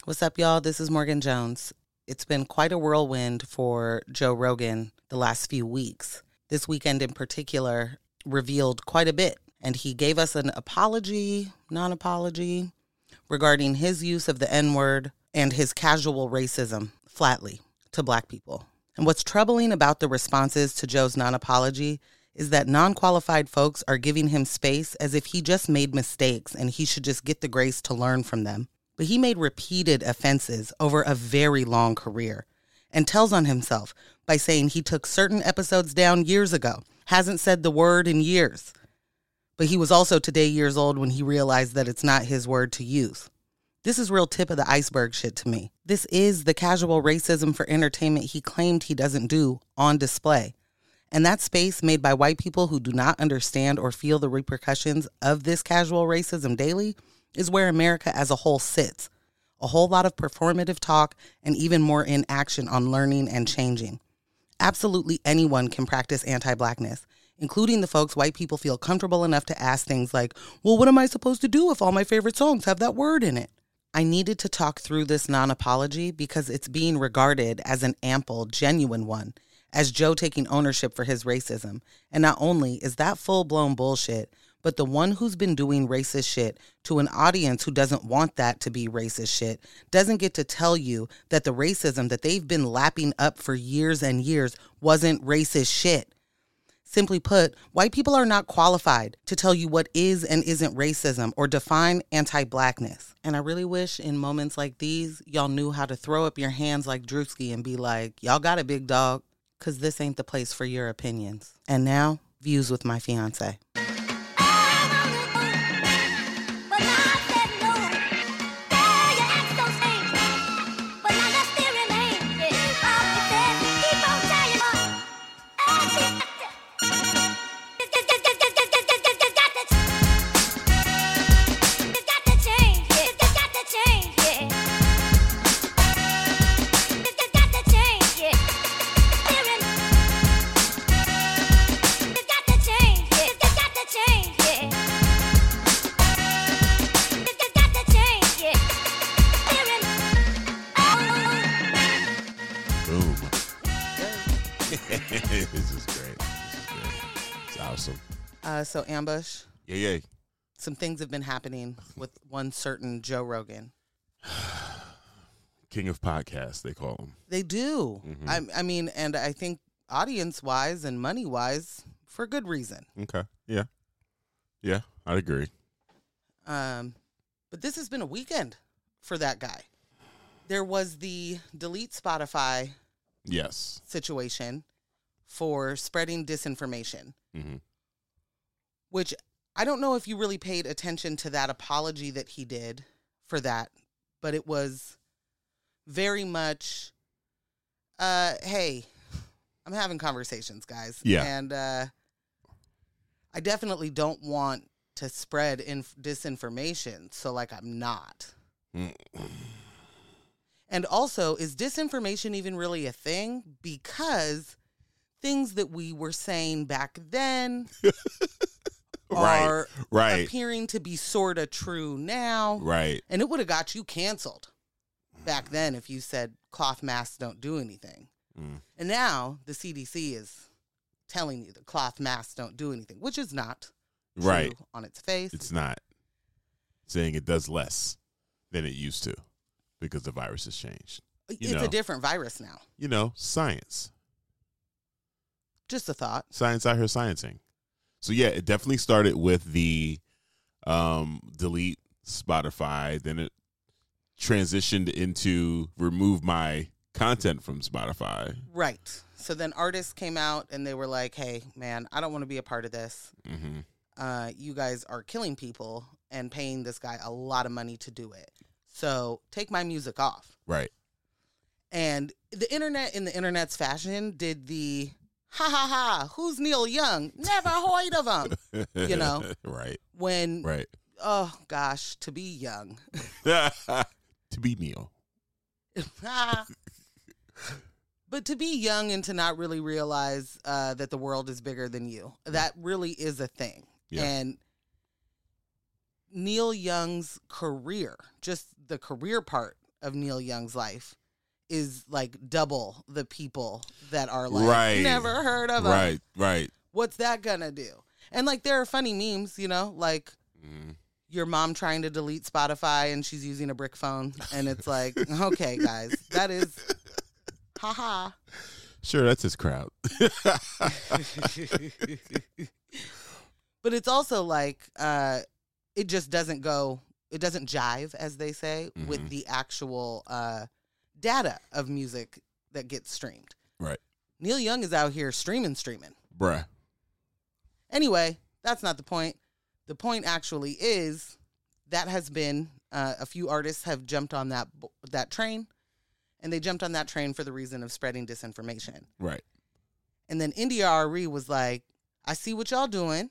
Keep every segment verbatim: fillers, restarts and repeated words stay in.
What's up, y'all? This is Morgan Jones. It's been quite a whirlwind for Joe Rogan the last few weeks. This weekend in particular revealed quite a bit, and he gave us an apology, non-apology, regarding his use of the N-word and his casual racism, flatly, to Black people. And what's troubling about the responses to Joe's non-apology is that non-qualified folks are giving him space as if he just made mistakes and he should just get the grace to learn from them. But he made repeated offenses over a very long career and tells on himself by saying he took certain episodes down years ago, hasn't said the word in years. But he was also today years old when he realized that it's not his word to use. This is real tip of the iceberg shit to me. This is the casual racism for entertainment he claimed he doesn't do on display. And that space made by white people who do not understand or feel the repercussions of this casual racism daily is where America as a whole sits. A whole lot of performative talk and even more inaction on learning and changing. Absolutely anyone can practice anti-Blackness, including the folks white people feel comfortable enough to ask things like, well, what am I supposed to do if all my favorite songs have that word in it? I needed to talk through this non-apology because it's being regarded as an ample, genuine one, as Joe taking ownership for his racism. And not only is that full-blown bullshit, but the one who's been doing racist shit to an audience who doesn't want that to be racist shit doesn't get to tell you that the racism that they've been lapping up for years and years wasn't racist shit. Simply put, white people are not qualified to tell you what is and isn't racism or define anti-Blackness. And I really wish in moments like these, y'all knew how to throw up your hands like Drewski and be like, y'all got it, big dog, because this ain't the place for your opinions. And now, views with my fiance. This is great. This is great. It's awesome. Uh, so, Ambush. Yeah, yeah. Some things have been happening with one certain Joe Rogan. King of podcasts, they call him. They do. Mm-hmm. I, I mean, and I think audience-wise and money-wise, for good reason. Okay. Yeah. Yeah, I'd agree. Um, but this has been a weekend for that guy. There was the delete Spotify yes situation for spreading disinformation, mm-hmm. which I don't know if you really paid attention to that apology that he did for that, but it was very much, uh, hey, I'm having conversations, guys. Yeah. And uh, I definitely don't want to spread inf- disinformation, so, like, I'm not. Mm-hmm. And also, is disinformation even really a thing? Because things that we were saying back then are right, right. appearing to be sort of true now. Right. And it would have got you canceled back then if you said cloth masks don't do anything. Mm. And now the C D C is telling you that cloth masks don't do anything, which is not true right. on its face. It's not. Saying it does less than it used to. Because the virus has changed. You it's know, a different virus now. You know, science. Just a thought. Science out here sciencing. So, yeah, it definitely started with the um, delete Spotify. Then it transitioned into remove my content from Spotify. Right. So then artists came out and they were like, hey, man, I don't want to be a part of this. Mm-hmm. Uh, you guys are killing people and paying this guy a lot of money to do it. So take my music off. Right. And the internet, in the internet's fashion, did the, ha ha ha, who's Neil Young? Never heard of him. You know? Right. When, right. oh, gosh, to be young. To be Neil. But to be young and to not really realize uh, that the world is bigger than you, that really is a thing. Yeah. And Neil Young's career, just the career part of Neil Young's life is like double the people that are like, right. never heard of him. Right, right. What's that gonna do? And like, there are funny memes, you know, like Mm. your mom trying to delete Spotify and she's using a brick phone. And it's like, okay, guys, that is, haha. Sure, that's his crowd. But it's also like, uh, it just doesn't go, it doesn't jive, as they say, Mhm. with the actual uh, data of music that gets streamed. Right. Neil Young is out here streaming, streaming. Bruh. Anyway, that's not the point. The point actually is that has been, uh, a few artists have jumped on that that train, and they jumped on that train for the reason of spreading disinformation. Right. And then India Arie was like, I see what y'all doing.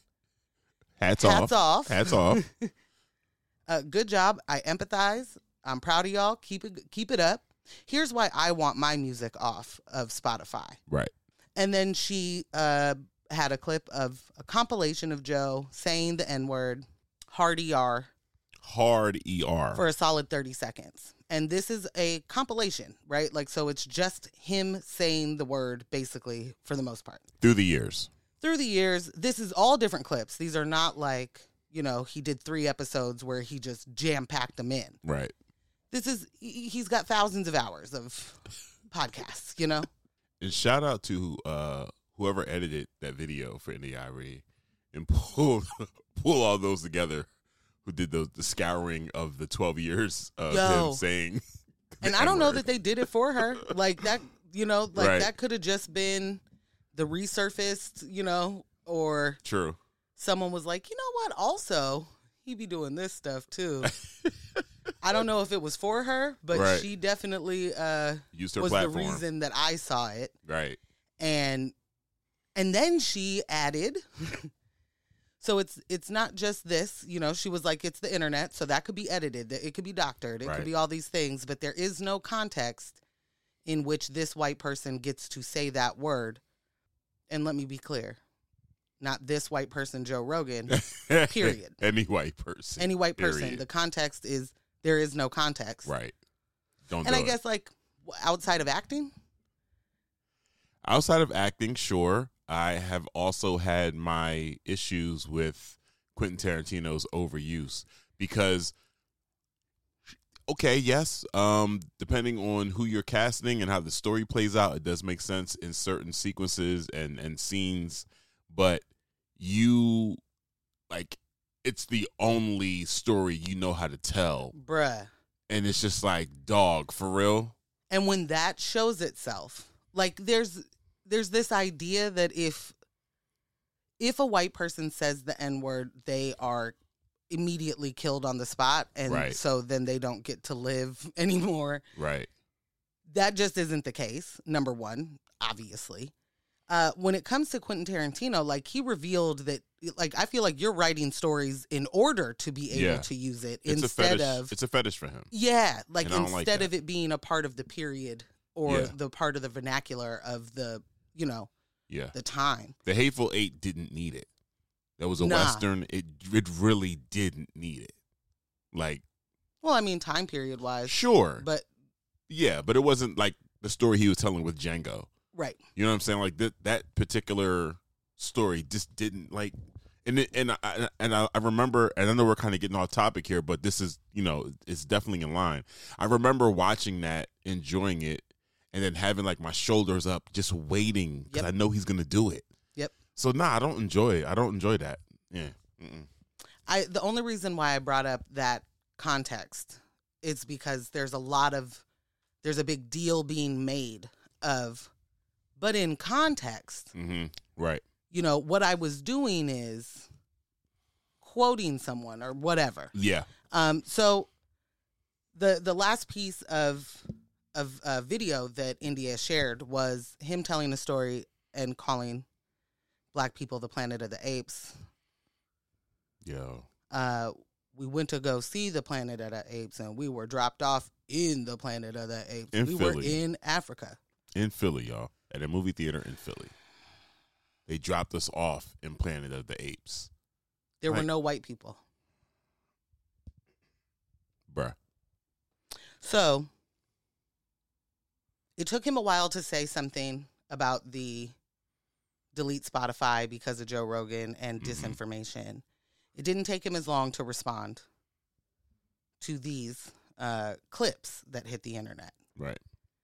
Hats, Hats off. off. Hats off. Uh, good job. I empathize. I'm proud of y'all. Keep it keep it up. Here's why I want my music off of Spotify. Right. And then she uh, had a clip of a compilation of Joe saying the N-word, hard E R, Hard E R. for a solid thirty seconds. And this is a compilation, right? Like, so it's just him saying the word, basically, for the most part. Through the years. Through the years, this is all different clips. These are not like, you know, he did three episodes where he just jam-packed them in. Right. This is, he- he's got thousands of hours of podcasts, you know? And shout out to uh, whoever edited that video for India Arie and pulled pull all those together, who did the, the scouring of the twelve years of Yo. him saying the And I don't know N-word. that they did it for her. Like that, you know, like Right. that could have just been the resurfaced, you know, or True. someone was like, you know what? Also, he be doing this stuff too. I don't know if it was for her, but Right. she definitely uh, Used her was platform. the reason that I saw it. Right. And and then she added, so it's it's not just this, you know, she was like, it's the internet, so that could be edited, it could be doctored, it Right. could be all these things, but there is no context in which this white person gets to say that word. And let me be clear, not this white person, Joe Rogan, period. Any white person. Any white person. Period. The context is, there is no context. Right. Don't And do I it. guess, like, outside of acting, Outside of acting, sure. I have also had my issues with Quentin Tarantino's overuse because, okay, yes, um, depending on who you're casting and how the story plays out, it does make sense in certain sequences and, and scenes, but you, like, it's the only story you know how to tell. bruh. And it's just like, dog, for real? And when that shows itself, like there's there's this idea that if if a white person says the N-word, they are immediately killed on the spot, and Right. so then they don't get to live anymore. Right. That just isn't the case, number one, obviously. Uh, when it comes to Quentin Tarantino, like, he revealed that, like, I feel like you're writing stories in order to be able Yeah. to use it It's instead a fetish. of... It's a fetish for him. Yeah, like, And I don't like instead that. of it being a part of the period or Yeah. the part of the vernacular of the, you know, Yeah. the time. The Hateful Eight didn't need it. That was a Nah. Western. It it really didn't need it. Like, Well, I mean, time period wise. sure. But, yeah, but it wasn't like the story he was telling with Django. right. You know what I'm saying? Like, that that particular story just didn't, like, and it, and I, and I, I remember, and I know we're kind of getting off topic here, but this is, you know, it's definitely in line. I remember watching that, enjoying it, and then having, like, my shoulders up, just waiting because Yep. I know he's gonna do it. Yep. So nah, I don't enjoy it. I don't enjoy that. Yeah. Mm-mm. I the only reason why I brought up that context is because there's a lot of there's a big deal being made of, but in context, Mm-hmm. Right. you know, what I was doing is quoting someone or whatever. Yeah. Um, so the the last piece of of uh, video that India shared was him telling a story and calling Black people the Planet of the Apes. Yo. Uh, we went to go see the Planet of the Apes, and we were dropped off in the Planet of the Apes. In we were Philly. in Africa. In Philly, y'all. At a movie theater in Philly. They dropped us off in Planet of the Apes. There were Right. no white people. Bruh. So it took him a while to say something about the delete Spotify because of Joe Rogan and mm-hmm. disinformation. It didn't take him as long to respond to these uh, clips that hit the internet. Right.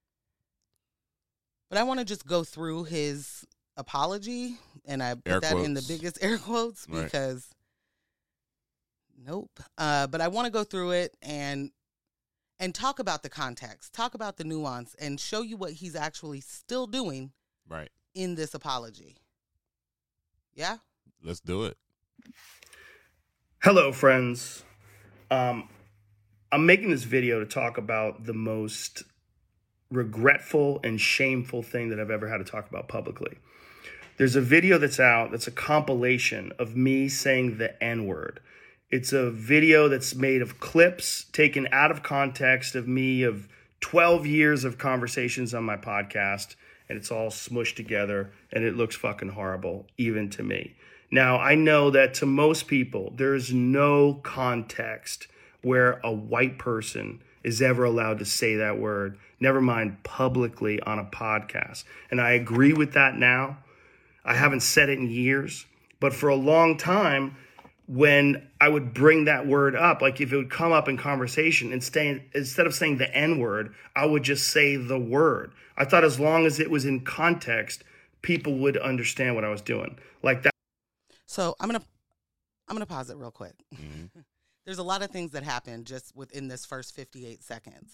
But I want to just go through his apology, and I put air that quotes. in the biggest air quotes because right. nope. Uh, but I want to go through it and and talk about the context, talk about the nuance, and show you what he's actually still doing right. in this apology. Yeah? Let's do it. Hello, friends. Um, I'm making this video to talk about the most regretful and shameful thing that I've ever had to talk about publicly. There's a video that's out that's a compilation of me saying the N-word. It's a video that's made of clips taken out of context of me of twelve years of conversations on my podcast, and it's all smushed together, and it looks fucking horrible, even to me. Now, I know that to most people, there's no context where a white person is ever allowed to say that word, never mind publicly on a podcast. And I agree with that now. I haven't said it in years, but for a long time, when I would bring that word up, like if it would come up in conversation, and stay, instead of saying the N-word, I would just say the word. I thought as long as it was in context, people would understand what I was doing. Like that. So I'm gonna I'm gonna pause it real quick. Mm-hmm. There's a lot of things that happened just within this first fifty-eight seconds.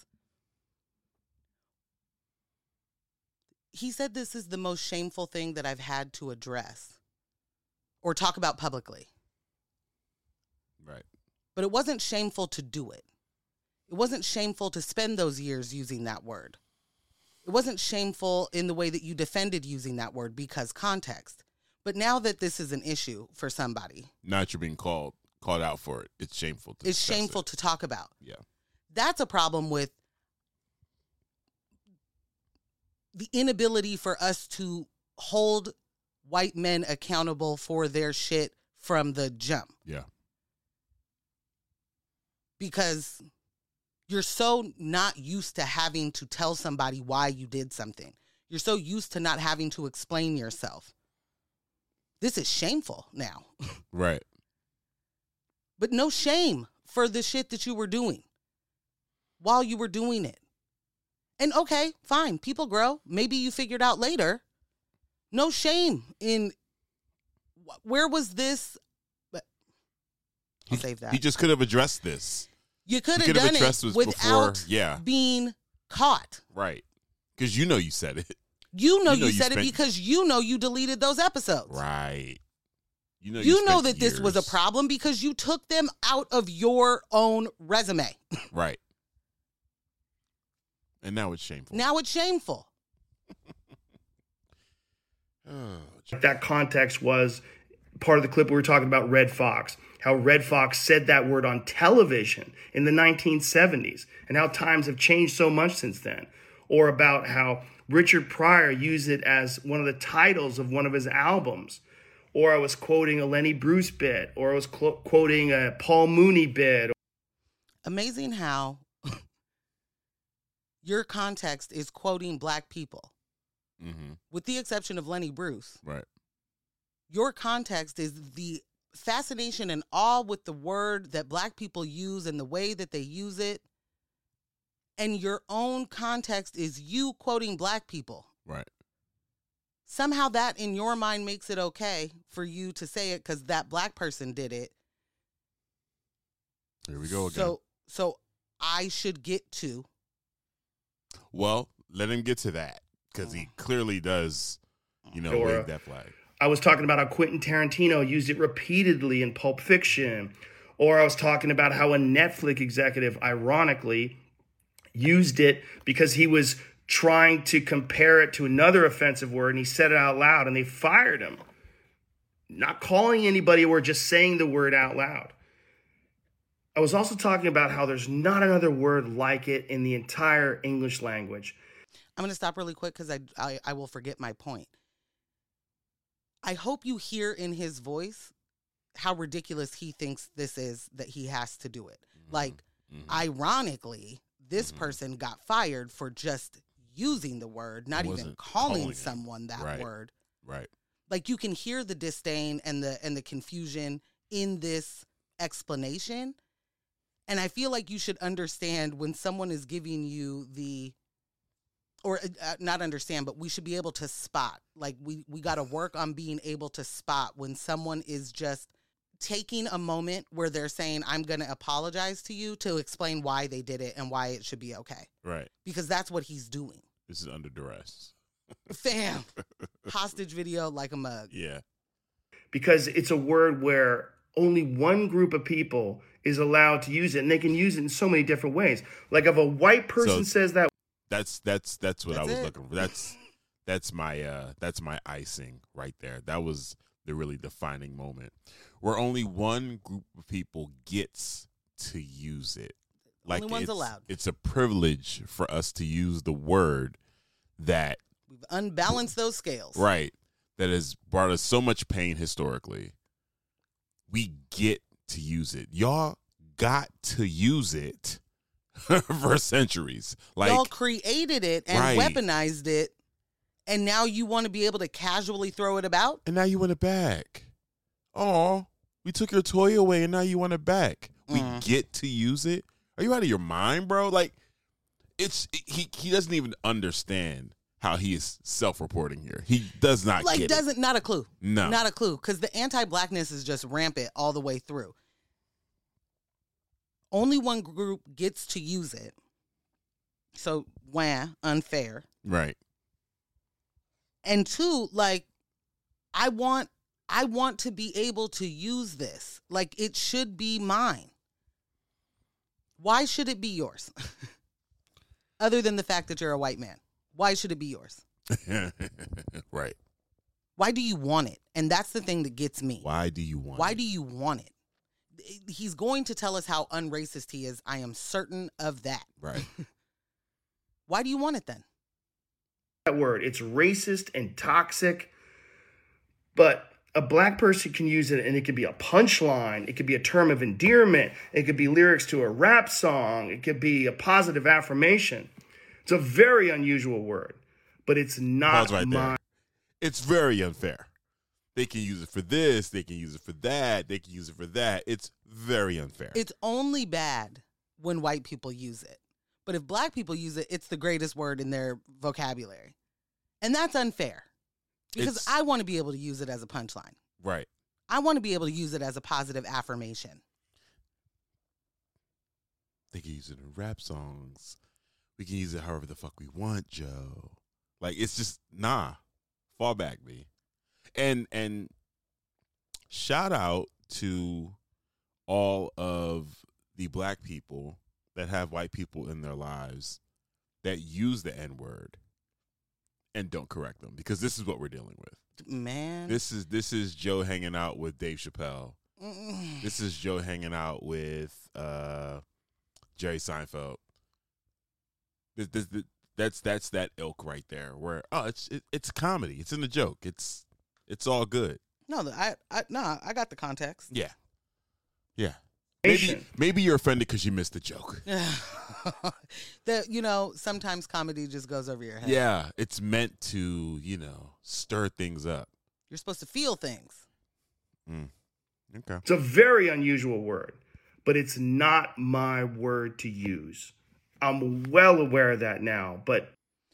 He said this is the most shameful thing that I've had to address or talk about publicly. Right. But it wasn't shameful to do it. It wasn't shameful to spend those years using that word. It wasn't shameful in the way that you defended using that word because context. But now that this is an issue for somebody. Now that you're being called called out for it, it's shameful to It's shameful it. to talk about. Yeah. That's a problem with the inability for us to hold white men accountable for their shit from the jump. Yeah. Because you're so not used to having to tell somebody why you did something. You're so used to not having to explain yourself. This is shameful now. Right. But no shame for the shit that you were doing while you were doing it. And okay, fine. People grow. Maybe you figured out later. No shame in where was this? But I'll he, save that. He just could have addressed this. You could have done it without before, yeah. being caught. Right. Because you know you said it. You know you, know you you said spent... it because you know you deleted those episodes. Right. You know, you, you know that years. this was a problem because you took them out of your own resume. Right. And now it's shameful. Now it's shameful. oh, that context was part of the clip we were talking about Red Fox. How Red Fox said that word on television in the nineteen seventies and how times have changed so much since then. Or about how Richard Pryor used it as one of the titles of one of his albums. Or I was quoting a Lenny Bruce bit. Or I was cl- quoting a Paul Mooney bit. Amazing how your context is quoting black people. Mm-hmm. With the exception of Lenny Bruce. Right. Your context is the fascination and awe with the word that black people use and the way that they use it. And your own context is you quoting black people. Right. Somehow that in your mind makes it okay for you to say it because that black person did it. Here we go again. So, so I should get to. Well, let him get to that because he clearly does, you know, Dora. wave that flag. I was talking about how Quentin Tarantino used it repeatedly in Pulp Fiction. Or I was talking about how a Netflix executive, ironically, used it because he was trying to compare it to another offensive word, and he said it out loud, and they fired him. Not calling anybody or just saying the word out loud. I was also talking about how there's not another word like it in the entire English language. I'm going to stop really quick because I, I I will forget my point. I hope you hear in his voice how ridiculous he thinks this is that he has to do it. Mm-hmm. Like, mm-hmm. ironically, This Mhm. person got fired for just using the word, not even Wasn't calling, calling it. someone that Right. word. Right. Like, you can hear the disdain and the and the confusion in this explanation. And I feel like you should understand when someone is giving you the, or uh, not understand, but we should be able to spot. Like, we, we got to work on being able to spot when someone is just taking a moment where they're saying, I'm going to apologize to you, to explain why they did it and why it should be okay. Right. Because that's what he's doing. This is under duress. Fam. Hostage video like a mug. Yeah. Because it's a word where only one group of people is allowed to use it, and they can use it in so many different ways. Like, if a white person So- says that, That's that's that's what That's I was it. looking for. That's that's my uh that's my icing right there. That was the really defining moment where only one group of people gets to use it. Like, Only one's it's, allowed. It's a privilege for us to use the word that We've unbalanced those scales. right that has brought us so much pain historically. We get to use it. Y'all got to use it for centuries. Like, Y'all created it and Right. weaponized it, and now you want to be able to casually throw it about? and now you want it back. Oh, we took your toy away and now you want it back. We Mm. get to use it. Are you out of your mind, bro? Like, it's he he doesn't even understand how he is self-reporting here. He does not Like, get doesn't, not a clue. it. No. Not a clue. Because the anti-blackness is just rampant all the way through. Only one group gets to use it. So, wah, unfair. Right. And two, like, I want I want to be able to use this. Like, it should be mine. Why should it be yours? Other than the fact that you're a white man. Why should it be yours? Right. Why do you want it? And that's the thing that gets me. Why do you want Why it? do you want it? He's going to tell us how unracist he is. I am certain of that. Right. Why do you want it then? that word, it's racist and toxic, but a black person can use it and it could be a punchline. It could be a term of endearment. It could be lyrics to a rap song. It could be a positive affirmation. It's a very unusual word, but it's not Pause right my. there. It's very unfair. They can use it for this. They can use it for that. They can use it for that. It's very unfair. It's only bad when white people use it. But if black people use it, it's the greatest word in their vocabulary. And that's unfair. Because It's- I want to be able to use it as a punchline. right. I want to be able to use it as a positive affirmation. They can use it in rap songs. We can use it however the fuck we want, Joe. Like, it's just, nah. Fall back, B. And and shout out to all of the black people that have white people in their lives that use the N-word and don't correct them, because this is what we're dealing with. Man. This is this is Joe hanging out with Dave Chappelle. Mm. This is Joe hanging out with uh, Jerry Seinfeld. This, this, this, that's that's that ilk right there. Where oh, it's it, it's comedy. It's in the joke. It's it's all good. No, I, I, no, I got the context. Yeah, yeah. Maybe maybe you're offended because you missed the joke. That, you know, sometimes comedy just goes over your head. Yeah, it's meant to, you know, stir things up. You're supposed to feel things. Mm. Okay. It's a very unusual word, but it's not my word to use. I'm well aware of that now, but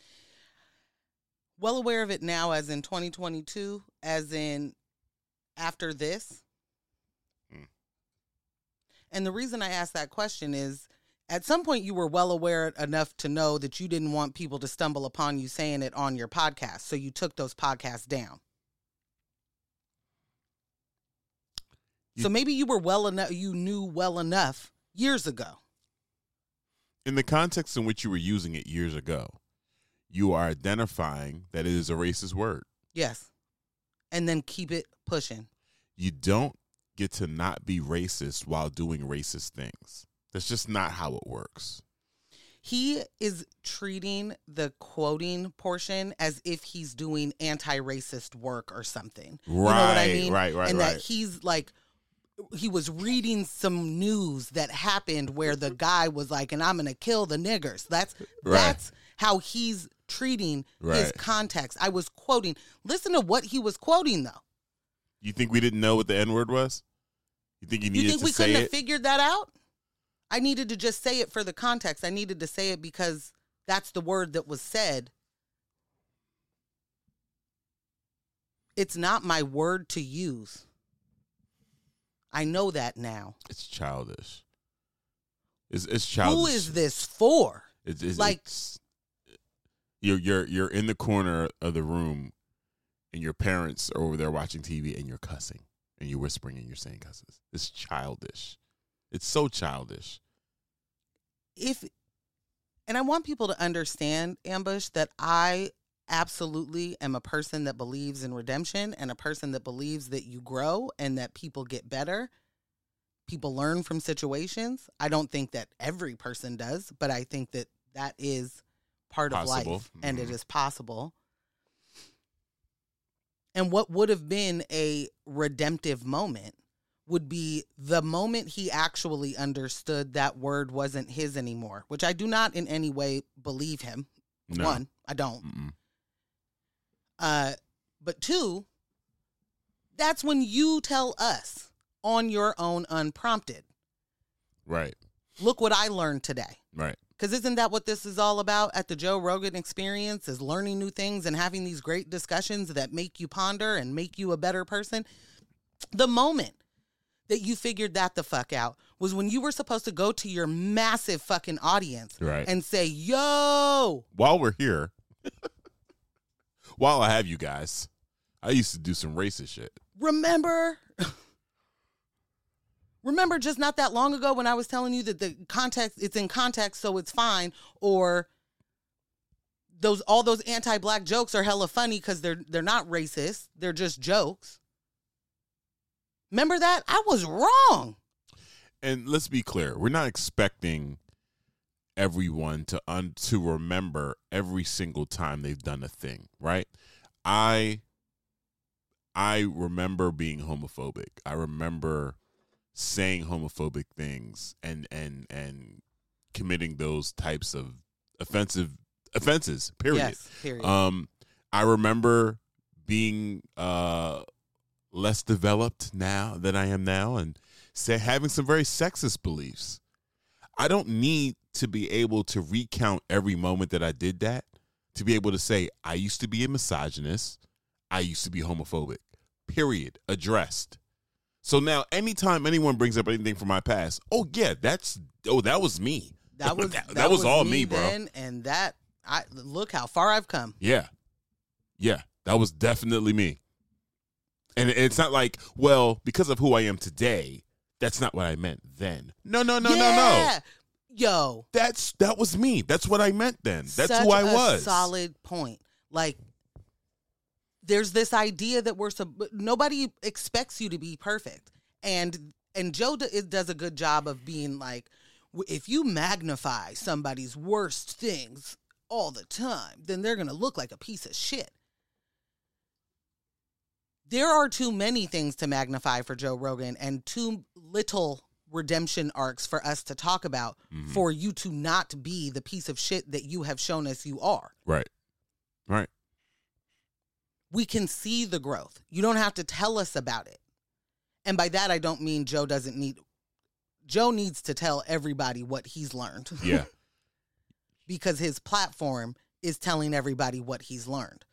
Well aware of it now, as in twenty twenty-two, as in after this. Hmm. And the reason I asked that question is, at some point you were well aware enough to know that you didn't want people to stumble upon you saying it on your podcast, so you took those podcasts down. You- So maybe you were well enough, you knew well enough years ago. In the context in which you were using it years ago, you are identifying that it is a racist word. Yes. And then keep it pushing. You don't get to not be racist while doing racist things. That's just not how it works. He is treating the quoting portion as if he's doing anti-racist work or something. Right, You know what I mean? right, right, And right. that he's like he was reading some news that happened where the guy was like, and I'm going to kill the niggers. That's Right. that's how he's treating his Right. context. I was quoting. Listen to what he was quoting, though. You think we didn't know what the N word was? You think you needed You think to we say couldn't have it? figured that out? I needed to just say it for the context. I needed to say it because that's the word that was said. It's not my word to use. I know that now. It's childish. It's it's childish. Who is this for? It's, it's like it's, you're you're you're in the corner of the room, and your parents are over there watching T V, and you're cussing, and you're whispering, and you're saying cusses. It's childish. It's so childish. If and I want people to understand, Ambush, that I absolutely am a person that believes in redemption and a person that believes that you grow and that people get better. People learn from situations. I don't think that every person does, but I think that that is part Possible. of life and Mhm. it is possible. And what would have been a redemptive moment would be the moment he actually understood that word wasn't his anymore, which I do not in any way believe him. No. One, I don't. Mm-mm. Uh, but two, that's when you tell us on your own unprompted, Right. look what I learned today. Right. Because isn't that what this is all about at the Joe Rogan Experience, is learning new things and having these great discussions that make you ponder and make you a better person? The moment that you figured that the fuck out was when you were supposed to go to your massive fucking audience Right. and say, yo, While we're here, while I have you guys, I used to do some racist shit. remember? Remember just not that long ago when I was telling you that the context, it's in context, so it's fine, or those all those anti-black jokes are hella funny because they're they're not racist, they're just jokes. Remember that? I was wrong. And let's be clear, we're not expecting everyone to un- to remember every single time they've done a thing, right? I I remember being homophobic. I remember saying homophobic things and and and committing those types of offensive offenses. Period. Yes, period. Um, I remember being uh, less developed now than I am now, and say having some very sexist beliefs. I don't need to be able to recount every moment that I did that to be able to say I used to be a misogynist. I used to be homophobic. Period. Addressed. So now, anytime anyone brings up anything from my past, oh yeah, that's oh that was me. That was that, that, that was, all me, bro. then, and that I look how far I've come. Yeah, yeah, that was definitely me. And it's not like, well, because of who I am today, that's not what I meant then. No, no, no, no, no. Yeah. Yo, That's that was me. That's what I meant then. That's such who I a was. solid point. Like, there's this idea that we're sub- nobody expects you to be perfect, and and Joe do, it does a good job of being like, w- if you magnify somebody's worst things all the time, then they're gonna look like a piece of shit. There are too many things to magnify for Joe Rogan and too little redemption arcs for us to talk about Mhm. for you to not be the piece of shit that you have shown us you are. Right, right. We can see the growth. You don't have to tell us about it. And by that, I don't mean Joe doesn't need, Joe needs to tell everybody what he's learned. Yeah. Because his platform is telling everybody what he's learned.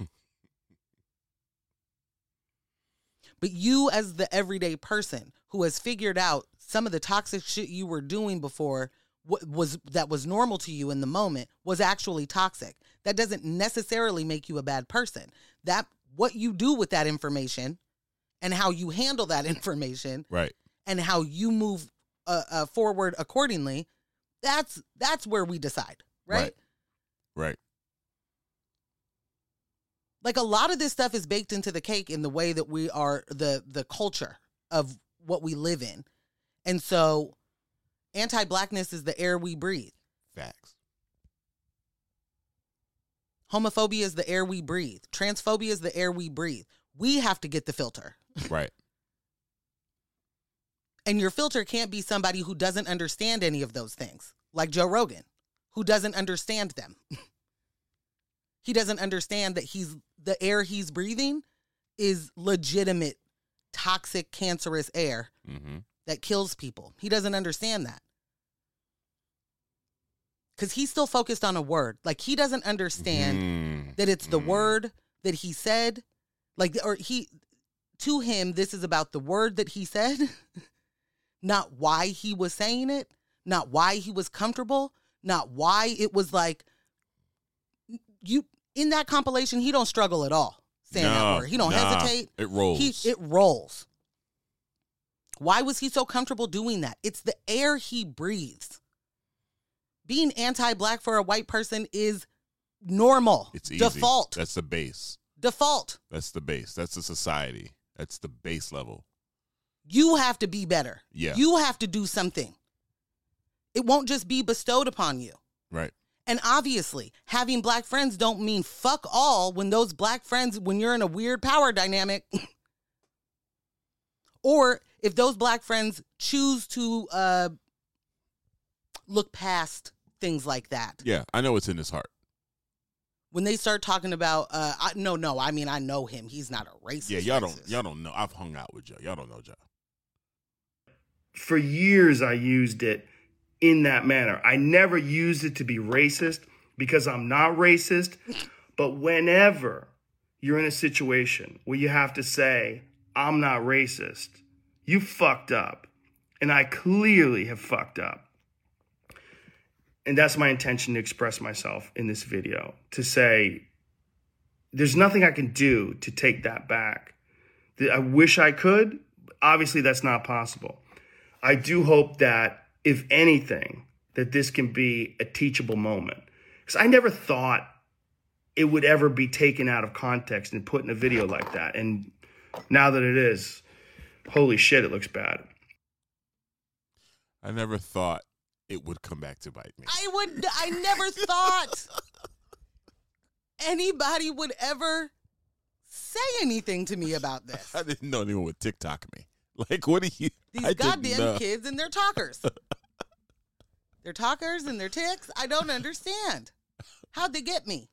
But you, as the everyday person who has figured out some of the toxic shit you were doing before what was that was normal to you in the moment was actually toxic. That doesn't necessarily make you a bad person. That what you do with that information and how you handle that information, Right. and how you move uh, uh, forward accordingly, that's that's where we decide, right? Right. Right. Like, a lot of this stuff is baked into the cake in the way that we are the the culture of what we live in. And so anti-blackness is the air we breathe. Facts. Homophobia is the air we breathe. Transphobia is the air we breathe. We have to get the filter. Right. And your filter can't be somebody who doesn't understand any of those things, like Joe Rogan, who doesn't understand them. He doesn't understand that he's the air he's breathing is legitimate, toxic, cancerous air Mm-hmm. that kills people. He doesn't understand that. Because he's still focused on a word. Like, he doesn't understand Mm-hmm. that it's the Mm-hmm. word that he said. Like, or he, to him, this is about the word that he said, not why he was saying it, not why he was comfortable, not why it was like, you, in that compilation, he don't struggle at all saying No, that word. He don't nah, hesitate. It rolls. He, it rolls. Why was he so comfortable doing that? It's the air he breathes. Being anti-black for a white person is normal. It's easy. Default. That's the base. Default. That's the base. That's the society. That's the base level. You have to be better. Yeah. You have to do something. It won't just be bestowed upon you. Right. And obviously, having black friends don't mean fuck all when those black friends, when you're in a weird power dynamic, or if those black friends choose to uh, look past things like that. Yeah, I know what's in his heart. When they start talking about, uh, I, no, no, I mean, I know him. He's not a racist. Yeah, y'all racist. don't, y'all don't know. I've hung out with Joe. Y'all don't know Joe. For years, I used it in that manner. I never used it to be racist because I'm not racist. But whenever you're in a situation where you have to say, I'm not racist, you fucked up. And I clearly have fucked up. And that's my intention to express myself in this video, to say, there's nothing I can do to take that back. I wish I could. Obviously, that's not possible. I do hope that, if anything, that this can be a teachable moment. Because I never thought it would ever be taken out of context and put in a video like that. And now that it is, holy shit, it looks bad. I never thought it would come back to bite me. I would, I never thought anybody would ever say anything to me about this. I didn't know anyone would TikTok me. Like, what do you? These I didn't goddamn know. kids and their talkers. They're talkers and they're ticks. I don't understand. How'd they get me?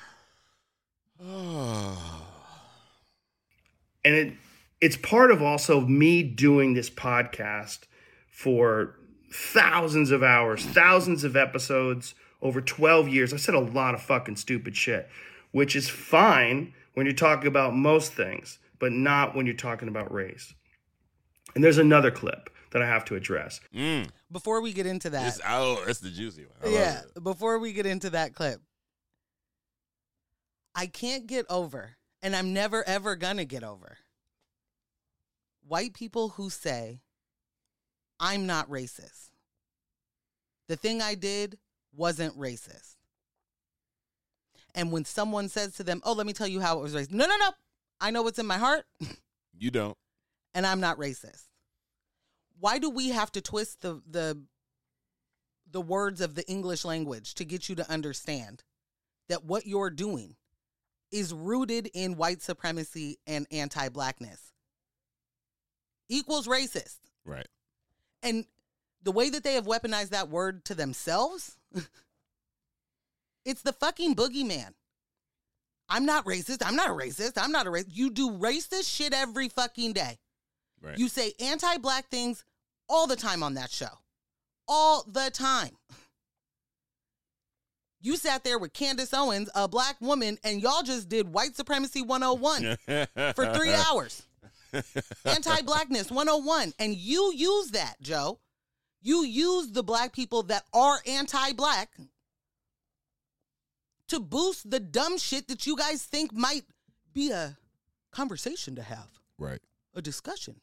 And it it's part of also me doing this podcast for thousands of hours, thousands of episodes, over twelve years. I said a lot of fucking stupid shit, which is fine when you're talking about most things, but not when you're talking about race. And there's another clip that I have to address. Mm. Before we get into that. It's, oh, that's the juicy one. I love Yeah, it. before we get into that clip. I can't get over, and I'm never, ever gonna get over, white people who say, I'm not racist. The thing I did wasn't racist. And when someone says to them, oh, let me tell you how it was racist. No, no, no. I know what's in my heart. You don't. And I'm not racist. Why do we have to twist the the the words of the English language to get you to understand that what you're doing is rooted in white supremacy and anti-blackness? Equals racist. Right. And the way that they have weaponized that word to themselves, it's the fucking boogeyman. I'm not racist. I'm not a racist. I'm not a racist. You do racist shit every fucking day. Right. You say anti-black things all the time on that show. All the time. You sat there with Candace Owens, a black woman, and y'all just did white supremacy one oh one for three hours. Anti-blackness one oh one. And you use that, Joe. You use the black people that are anti-black to boost the dumb shit that you guys think might be a conversation to have. Right. A discussion.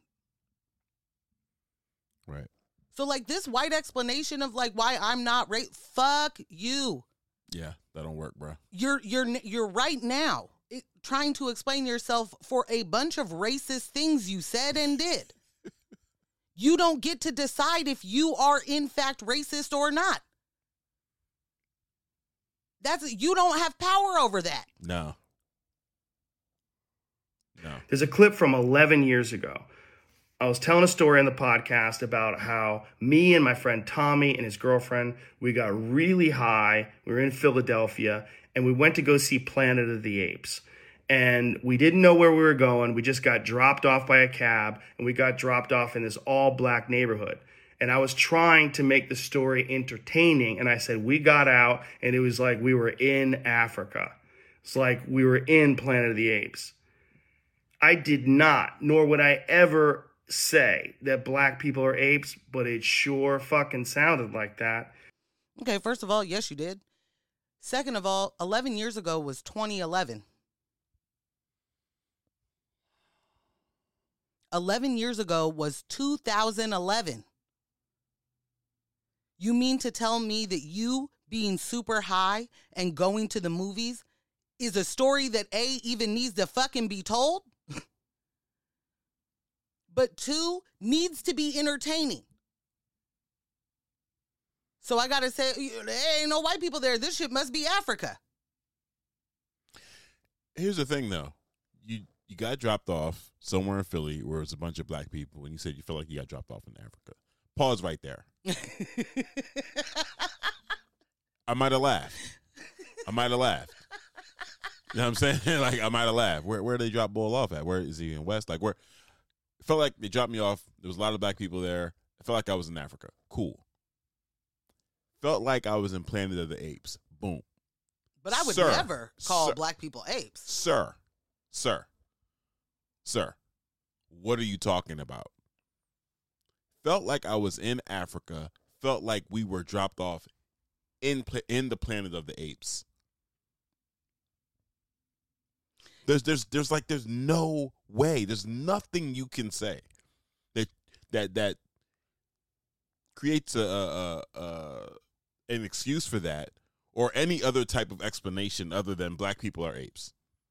Right. So, like, this white explanation of, like, why I'm not right, fuck you. Yeah, that don't work, bro. You're you're you're right now it, trying to explain yourself for a bunch of racist things you said and did. You don't get to decide if you are in fact racist or not. That's you don't have power over that. No. No. There's a clip from eleven years ago I was telling a story on the podcast about how me and my friend Tommy and his girlfriend, we got really high. We were in Philadelphia and we went to go see Planet of the Apes. And we didn't know where we were going. We just got dropped off by a cab and we got dropped off in this all black neighborhood. And I was trying to make the story entertaining. And I said, we got out and it was like we were in Africa. It's like we were in Planet of the Apes. I did not, nor would I ever say that black people are apes, but it sure fucking sounded like that. Okay, first of all, yes, you did. Second of all, eleven years ago was twenty eleven. eleven years ago was two thousand eleven. You mean to tell me that you being super high and going to the movies is a story that A, even needs to fucking be told? But two, needs to be entertaining. So I got to say, there ain't no white people there. This shit must be Africa. Here's the thing, though. You you got dropped off somewhere in Philly where there's a bunch of black people, and you said you feel like you got dropped off in Africa. Pause right there. I might have laughed. I might have laughed. You know what I'm saying? Like, I might have laughed. Where where did they drop Bull off at? Where is he in West? Like, where? Felt like they dropped me off. There was a lot of black people there. I felt like I was in Africa. Cool. Felt like I was in Planet of the Apes. Boom. But I would Sir, never call sir, black people apes. Sir, sir, sir, what are you talking about? Felt like I was in Africa. Felt like we were dropped off in in the Planet of the Apes. There's, there's, there's like, there's no way. There's nothing you can say that that that creates a, a, a an excuse for that, or any other type of explanation other than black people are apes.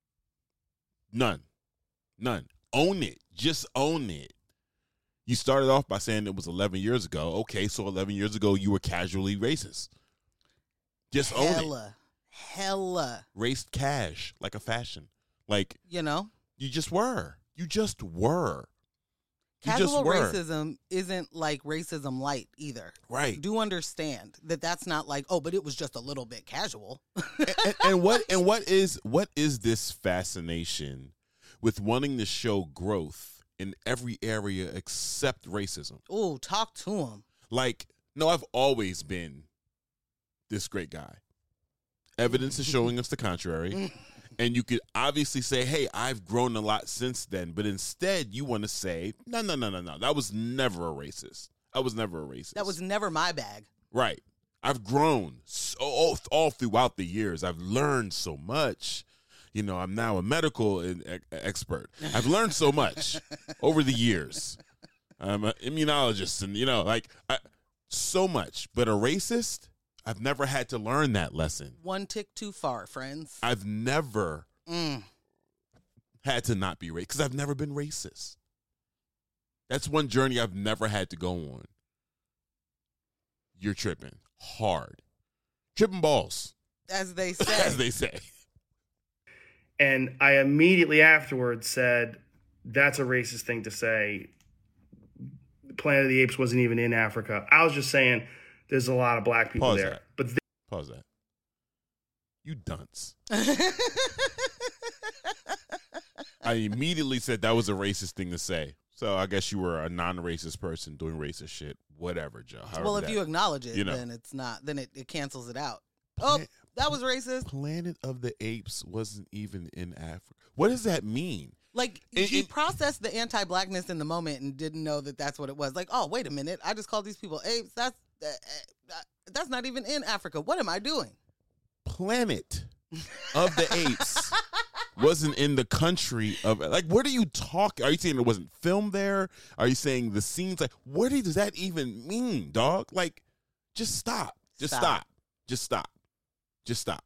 None, none. Own it. Just own it. You started off by saying it was eleven years ago. Okay, so eleven years ago you were casually racist. Just own it. Hella, hella. Raced cash like a fashion. Like, you know, you just were. You just were. You casual just were. racism isn't like racism light either. Right. Do understand that that's not like, oh, but it was just a little bit casual. and, and, and what and what is what is this fascination with wanting to show growth in every area except racism? Ooh, talk to him. Like, no, I've always been this great guy. Evidence is showing us the contrary. And you could obviously say, hey, I've grown a lot since then. But instead, you want to say, no, no, no, no, no. That was never a racist. I was never a racist. That was never my bag. Right. I've grown so, all, all throughout the years. I've learned so much. You know, I'm now a medical expert. I've learned so much over the years. I'm an immunologist and, you know, like, I, so much. But a racist? I've never had to learn that lesson. One tick too far, friends. I've never mm. had to not be racist because I've never been racist. That's one journey I've never had to go on. You're tripping hard. Tripping balls. As they say. As they say. And I immediately afterwards said, that's a racist thing to say. Planet of the Apes wasn't even in Africa. I was just saying, there's a lot of black people Pause there. That. But th- Pause that. You dunce. I immediately said that was a racist thing to say. So I guess you were a non-racist person doing racist shit. Whatever, Joe. However well, if that, you acknowledge it, you know. then it's not. Then it, it cancels it out. Plan- oh, that was racist. Planet of the Apes wasn't even in Africa. What does that mean? Like, It- he it- processed the anti-blackness in the moment and didn't know that that's what it was. Like, oh, wait a minute. I just called these people apes. That's uh, uh, that's not even in Africa. What am I doing? Planet of the Apes wasn't in the country of, like, what are you talking? Are you saying it wasn't filmed there? Are you saying the scenes, like, what does that even mean, dog? Like, just stop. Just Stop. stop. Just stop. Just stop.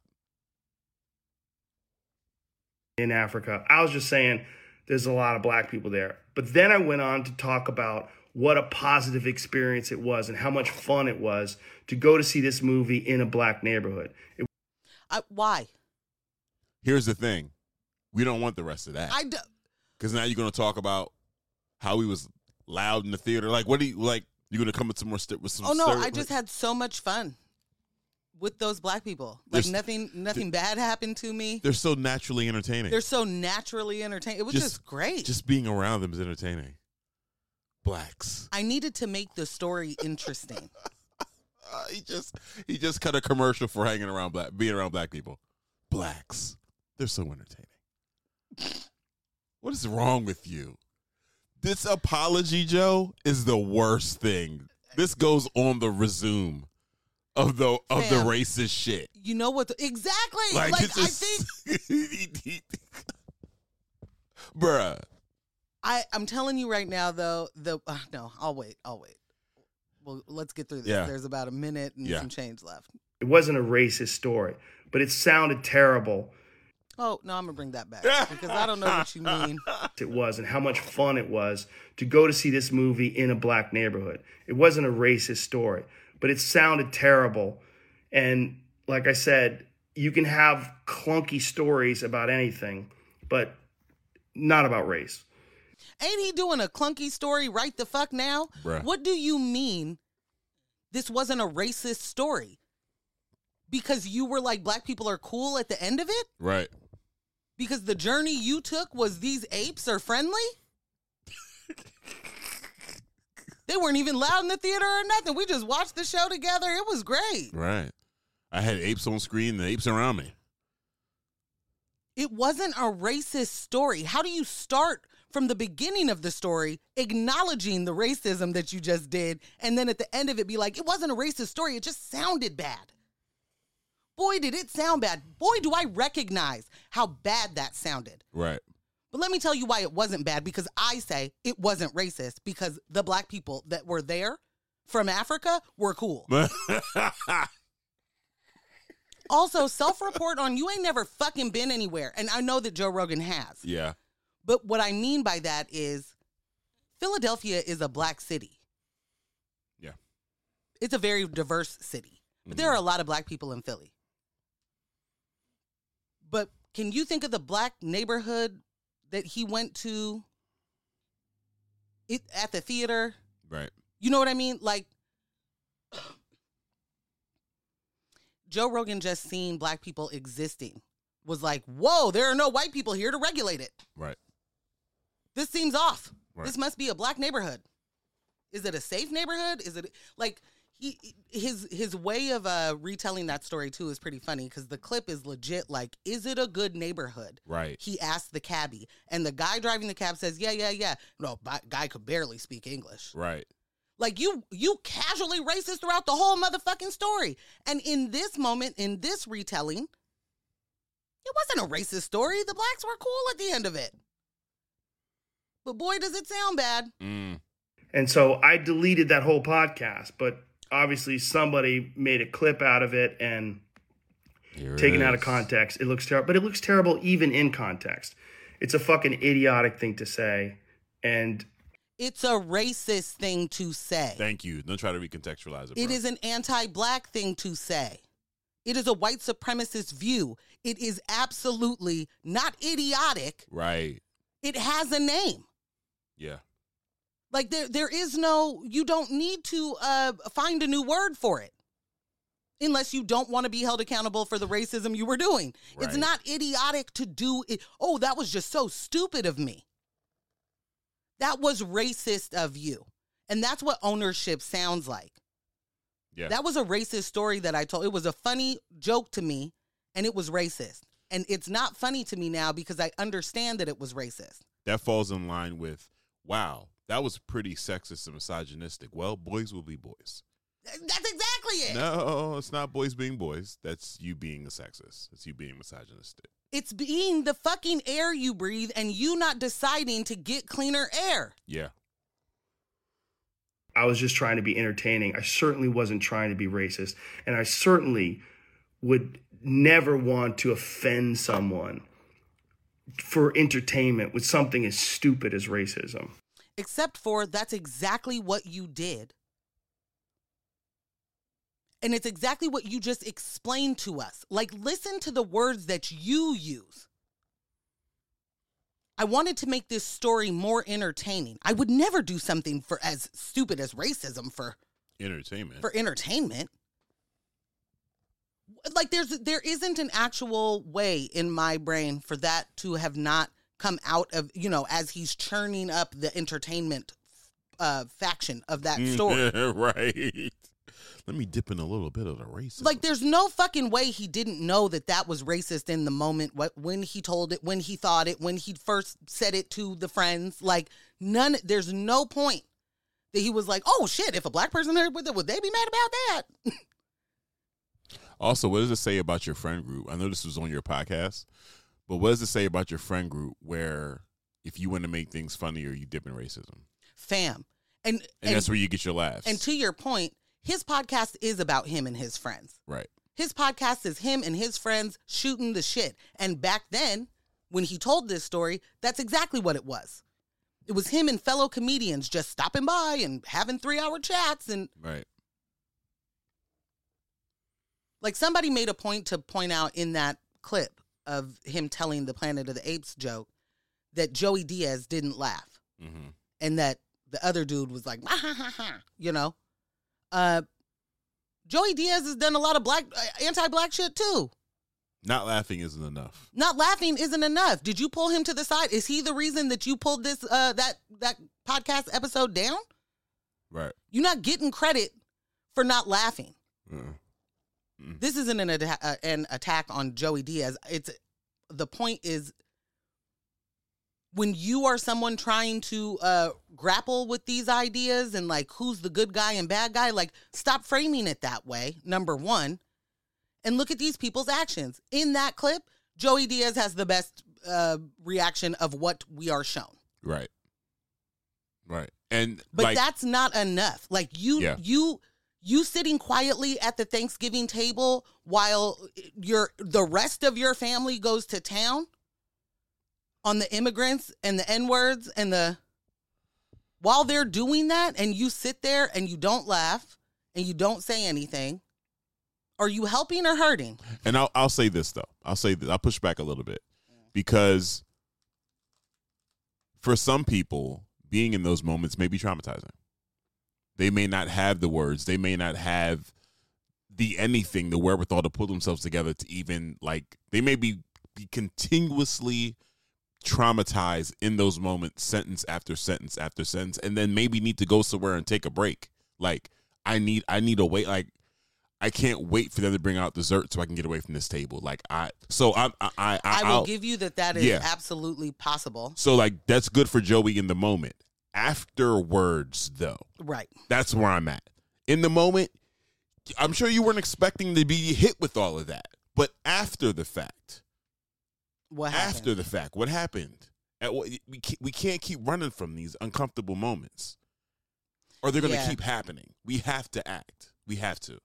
in Africa. I was just saying there's a lot of black people there. But then I went on to talk about what a positive experience it was and how much fun it was to go to see this movie in a black neighborhood. It- I, why? Here's the thing. We don't want the rest of that. I do, Because now you're going to talk about how he was loud in the theater? Like, what do you like? You gonna come with some more st- with some? Oh no, stir- I just had so much fun with those black people. Like There's- nothing, nothing bad happened to me. They're so naturally entertaining. They're so naturally entertaining. It was just, Just- great. Just being around them is entertaining. Blacks. I needed to make the story interesting. Uh, he just he just cut a commercial for hanging around black, being around black people. Blacks. They're so entertaining. What is wrong with you? This apology, Joe, is the worst thing. This goes on the resume of the of Fam, the racist shit. You know what? The, exactly. Like, Like, it's I just, think, bruh. I, I'm telling you right now, though, the uh, no, I'll wait. I'll wait. Well, let's get through this. Yeah. There's about a minute and Yeah. some change left. It wasn't a racist story, but it sounded terrible. Oh, no, I'm going to bring that back because I don't know what you mean. It was, and how much fun it was to go to see this movie in a black neighborhood. It wasn't a racist story, but it sounded terrible. And like I said, you can have clunky stories about anything, but not about race. Ain't he doing a clunky story right the fuck now? Bruh. What do you mean this wasn't a racist story? Because you were like, black people are cool at the end of it? Right. Because the journey you took was these apes are friendly? They weren't even loud in the theater or nothing. We just watched the show together. It was great. Right. I had apes on screen and the apes around me. It wasn't a racist story. How do you start from the beginning of the story acknowledging the racism that you just did, and then at the end of it be like, it wasn't a racist story, it just sounded bad? Boy, did it sound bad. Boy, do I recognize how bad that sounded. Right. But let me tell you why it wasn't bad, because I say it wasn't racist, because the black people that were there from Africa were cool. Also, self-report on you ain't never fucking been anywhere. And I know that Joe Rogan has. Yeah. But what I mean by that is Philadelphia is a black city. Yeah. It's a very diverse city. But there are a lot of black people in Philly. But can you think of the black neighborhood that he went to it, at the theater? Right. You know what I mean? Like, Joe Rogan just seen black people existing. Was like, whoa, there are no white people here to regulate it. Right. This seems off. Right. This must be a black neighborhood. Is it a safe neighborhood? Is it like he his his way of uh, retelling that story too is pretty funny because the clip is legit. Like, is it a good neighborhood? Right. He asked the cabbie, and the guy driving the cab says, "Yeah, yeah, yeah." No, bi- guy could barely speak English. Right. Like you, you casually racist throughout the whole motherfucking story. And in this moment, in this retelling, it wasn't a racist story. The blacks were cool at the end of it. But boy, does it sound bad. Mm. And so I deleted that whole podcast, but obviously somebody made a clip out of it and Here it taken out of is. context. It looks terrible, but it looks terrible even in context. It's a fucking idiotic thing to say. And It's a racist thing to say. Thank you. Don't try to recontextualize it. Bro. It is an anti-black thing to say. It is a white supremacist view. It is absolutely not idiotic. Right. It has a name. Yeah. Like there, there is no, you don't need to uh, find a new word for it. Unless you don't want to be held accountable for the racism you were doing. Right. It's not idiotic to do it. Oh, that was just so stupid of me. That was racist of you. And that's what ownership sounds like. Yeah. That was a racist story that I told. It was a funny joke to me, and it was racist. And it's not funny to me now because I understand that it was racist. That falls in line with, wow, that was pretty sexist and misogynistic. Well, boys will be boys. That's exactly it. No, it's not boys being boys. That's you being a sexist. It's you being misogynistic. It's being the fucking air you breathe and you not deciding to get cleaner air. Yeah. I was just trying to be entertaining. I certainly wasn't trying to be racist. And I certainly would never want to offend someone for entertainment with something as stupid as racism. Except for that's exactly what you did. And it's exactly what you just explained to us. Like, listen to the words that you use. I wanted to make this story more entertaining. I would never do something for as stupid as racism for entertainment. For entertainment. Like there's there isn't an actual way in my brain for that to have not come out of, you know, as he's churning up the entertainment uh, faction of that story. Right. Let me dip in a little bit of the racism. Like, there's no fucking way he didn't know that that was racist in the moment, when he told it, when he thought it, when he first said it to the friends. Like, none, there's no point that he was like, oh, shit, if a black person heard with it, would they be mad about that? Also, what does it say about your friend group? I know this was on your podcast, but what does it say about your friend group where if you want to make things funnier, you dip in racism? Fam. And, and, and that's where you get your laughs. And to your point, his podcast is about him and his friends. Right. His podcast is him and his friends shooting the shit. And back then, when he told this story, that's exactly what it was. It was him and fellow comedians just stopping by and having three-hour chats. And right. Like, somebody made a point to point out in that clip of him telling the Planet of the Apes joke that Joey Diaz didn't laugh. Mm-hmm. And that the other dude was like, ah, ha, ha, ha, you know? Uh, Joey Diaz has done a lot of black uh, anti-black shit too. Not laughing isn't enough. Not laughing isn't enough. Did you pull him to the side? Is he the reason that you pulled this uh, that that podcast episode down? Right. You're not getting credit for not laughing. Mm. Mm. This isn't an, ad- uh, an attack on Joey Diaz. It's the point is, when you are someone trying to uh, grapple with these ideas and like who's the good guy and bad guy, like stop framing it that way, number one, and look at these people's actions. In that clip, Joey Diaz has the best uh, reaction of what we are shown. Right. Right. And But like, that's not enough. Like you, yeah. you, you sitting quietly at the Thanksgiving table while your the rest of your family goes to town on the immigrants and the N-words and the, while they're doing that and you sit there and you don't laugh and you don't say anything, are you helping or hurting? And I'll, I'll say this though. I'll say this. I'll push back a little bit because for some people, being in those moments may be traumatizing. They may not have the words. They may not have the anything, the wherewithal to pull themselves together to even like, they may be, be continuously traumatized in those moments, sentence after sentence after sentence, and then maybe need to go somewhere and take a break. Like I need, I need a wait. Like I can't wait for them to bring out dessert so I can get away from this table. Like I, so I, I, I, I will I'll, give you that. That is yeah. absolutely possible. So like that's good for Joey in the moment. Afterwards, though, right? That's where I'm at. In the moment, I'm sure you weren't expecting to be hit with all of that, but after the fact. What happened? After the fact, what happened? At what, we can't, we can't keep running from these uncomfortable moments, or they're going to yeah. keep happening. We have to act. We have to.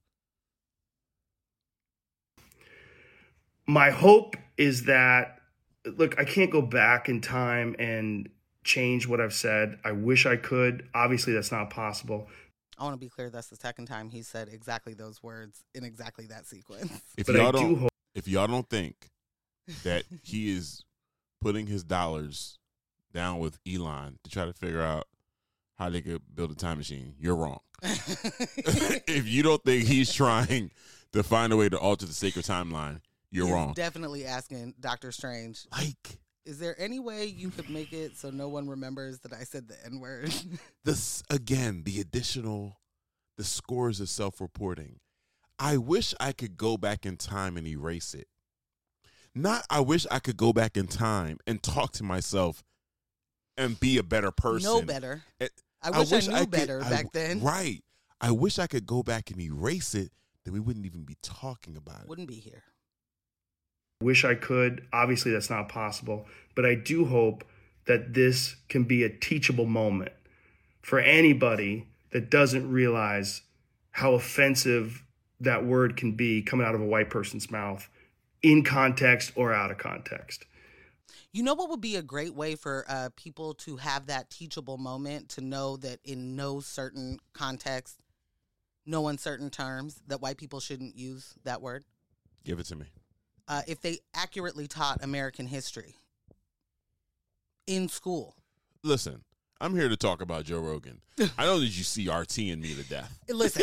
My hope is that, look, I can't go back in time and change what I've said. I wish I could. Obviously, that's not possible. I want to be clear. That's the second time he said exactly those words in exactly that sequence. If but y'all I don't, do hope. if y'all don't think that he is putting his dollars down with Elon to try to figure out how they could build a time machine, you're wrong. If you don't think he's trying to find a way to alter the sacred timeline, you're He's wrong. Definitely asking Doctor Strange, Like, is there any way you could make it so no one remembers that I said the N-word? this again, the additional, the scores of self-reporting. I wish I could go back in time and erase it. Not, I wish I could go back in time and talk to myself and be a better person. No better. It, I wish I, wish I knew I could, better I, back then. Right. I wish I could go back and erase it, then we wouldn't even be talking about it. Wouldn't be here. Wish I could. Obviously, that's not possible. But I do hope that this can be a teachable moment for anybody that doesn't realize how offensive that word can be coming out of a white person's mouth, in context or out of context. You know what would be a great way for uh, people to have that teachable moment, to know that in no certain context, no uncertain terms, that white people shouldn't use that word? Give it to me. Uh, if they accurately taught American history. in school. Listen, I'm here to talk about Joe Rogan. I know that you C R T in me to death. Listen.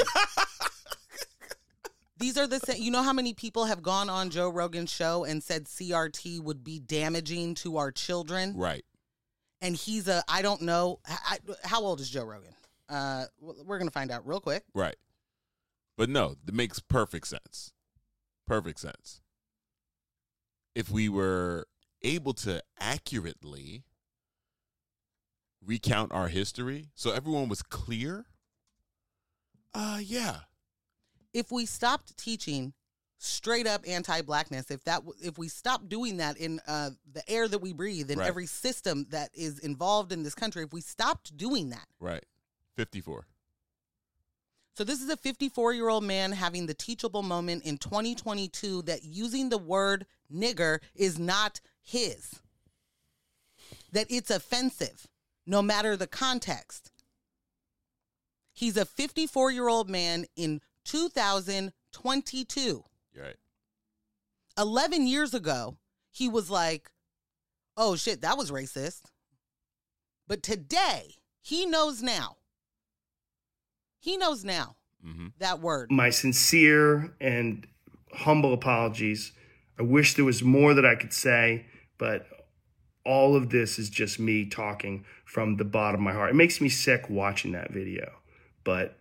These are the same. You know how many people have gone on Joe Rogan's show and said C R T would be damaging to our children? Right. And he's a, I don't know. I, how old is Joe Rogan? Uh, we're going to find out real quick. Right. But no, it makes perfect sense. Perfect sense. If we were able to accurately recount our history so everyone was clear, uh, yeah. If we stopped teaching straight up anti-blackness, if that, if we stopped doing that in uh, the air that we breathe, in right. every system that is involved in this country, if we stopped doing that. Right. fifty-four. So this is a fifty-four-year-old man having the teachable moment in twenty twenty-two that using the word nigger is not his. That it's offensive, no matter the context. He's a fifty-four-year-old man in two thousand twenty-two. You're right. eleven years ago, he was like, oh, shit, that was racist. But today, he knows now. He knows now mm-hmm. that word. My sincere and humble apologies. I wish there was more that I could say, but all of this is just me talking from the bottom of my heart. It makes me sick watching that video, but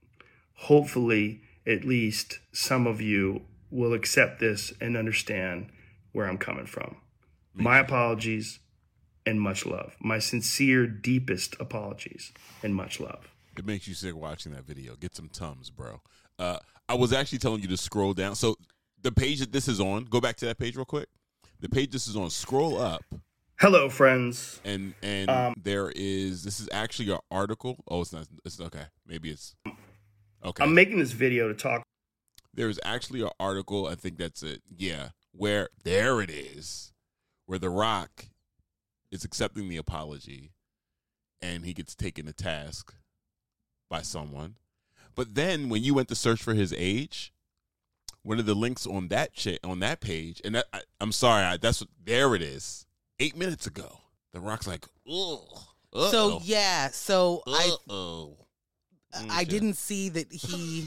hopefully at least some of you will accept this and understand where I'm coming from. My apologies and much love. My sincere, deepest apologies and much love. It makes you sick watching that video. Get some Tums, bro. Uh, I was actually telling you to scroll down. So the page that this is on, go back to that page real quick. The page this is on, scroll up. Hello, friends. And and um, there is, this is actually an article. Oh, it's not, it's okay. Maybe it's, okay. I'm making this video to talk. There's actually an article, I think that's it, yeah, where, there it is, where The Rock is accepting the apology and he gets taken to task by someone. But then when you went to search for his age, one of the links on that cha- on that page, and that, I, I'm sorry, I, that's what, there it is. Eight minutes ago, The Rock's like, ugh. Uh-oh. So yeah, so Uh-oh. I Okay. I didn't see that he.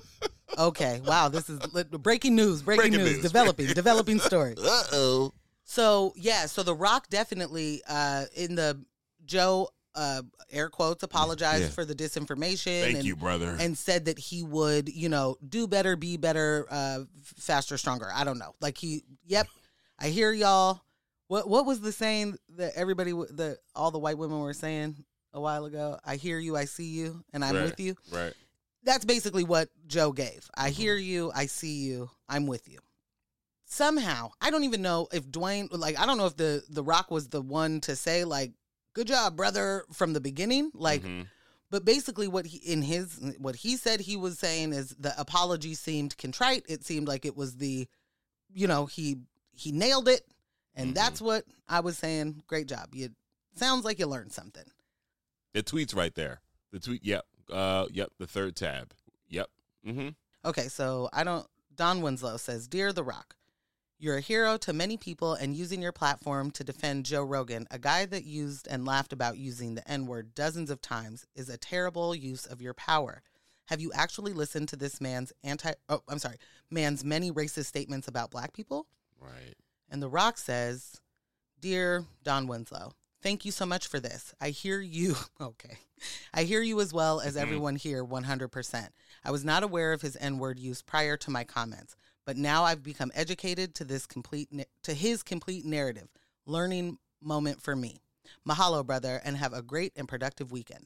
Okay, wow, this is breaking news. Breaking, Breaking news, news. developing, developing story. Uh oh. So yeah, so The Rock definitely uh, in the Joe uh, air quotes apologized Yeah. for the disinformation. Thank and, you, brother. and said that he would, you know, do better, be better, uh, faster, stronger. I don't know. Like he, yep, I hear y'all. What what was the saying that everybody, the all the white women were saying a while ago? I hear you, I see you, and I'm right. with you. Right. That's basically what Joe gave. I hear you, I see you, I'm with you. Somehow, I don't even know if Dwayne, like, I don't know if the, the Rock was the one to say, like, good job, brother, from the beginning. Like, Mm-hmm. but basically what he, in his, what he said he was saying is the apology seemed contrite. It seemed like it was the, you know, he, he nailed it. And Mm-hmm. that's what I was saying. Great job. You sounds like you learned something. The tweet's right there. The tweet, yep. Uh, yep, the third tab. Yep. Mm-hmm. Okay, so I don't, Don Winslow says, Dear The Rock, you're a hero to many people, and using your platform to defend Joe Rogan, a guy that used and laughed about using the N-word dozens of times, is a terrible use of your power. Have you actually listened to this man's anti, oh, I'm sorry, man's many racist statements about black people? Right. And The Rock says, Dear Don Winslow, thank you so much for this. I hear you. Okay. I hear you as well as everyone here one hundred percent. I was not aware of his N-word use prior to my comments, but now I've become educated to this complete to his complete narrative. Learning moment for me. Mahalo, brother, and have a great and productive weekend.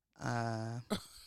Uh,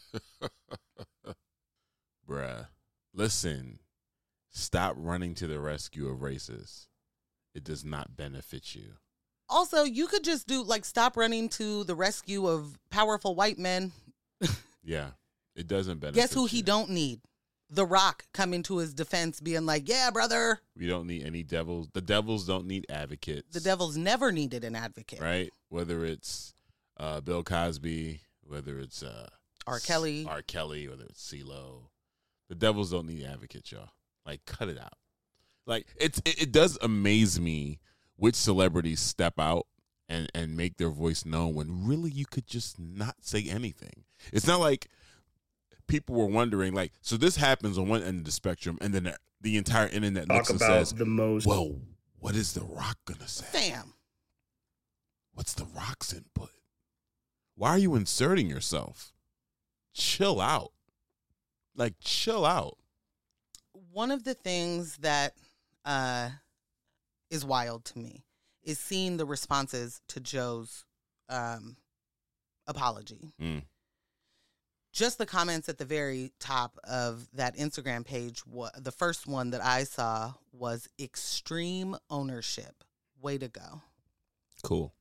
Bruh. Listen. Stop running to the rescue of racists. It does not benefit you. Also, you could just do, like, stop running to the rescue of powerful white men. Yeah. It doesn't benefit Guess who you. he don't need? The Rock coming to his defense, being like, yeah, brother. We don't need any devils. The devils don't need advocates. The devil's never needed an advocate. Right? Whether it's uh, Bill Cosby, whether it's uh, R. Kelly. R. Kelly, whether it's CeeLo. The devils don't need advocates, y'all. Like, cut it out. Like, it's it, it does amaze me which celebrities step out and, and make their voice known when really you could just not say anything. It's not like people were wondering, like, so this happens on one end of the spectrum, and then the, the entire internet Talk looks and about says, the most. well, what is The Rock going to say? Fam. What's The Rock's input? Why are you inserting yourself? Chill out. Like, chill out. One of the things that uh, is wild to me is seeing the responses to Joe's um, apology. Mm. Just the comments at the very top of that Instagram page, wa- the first one that I saw was extreme ownership. Way to go. Cool.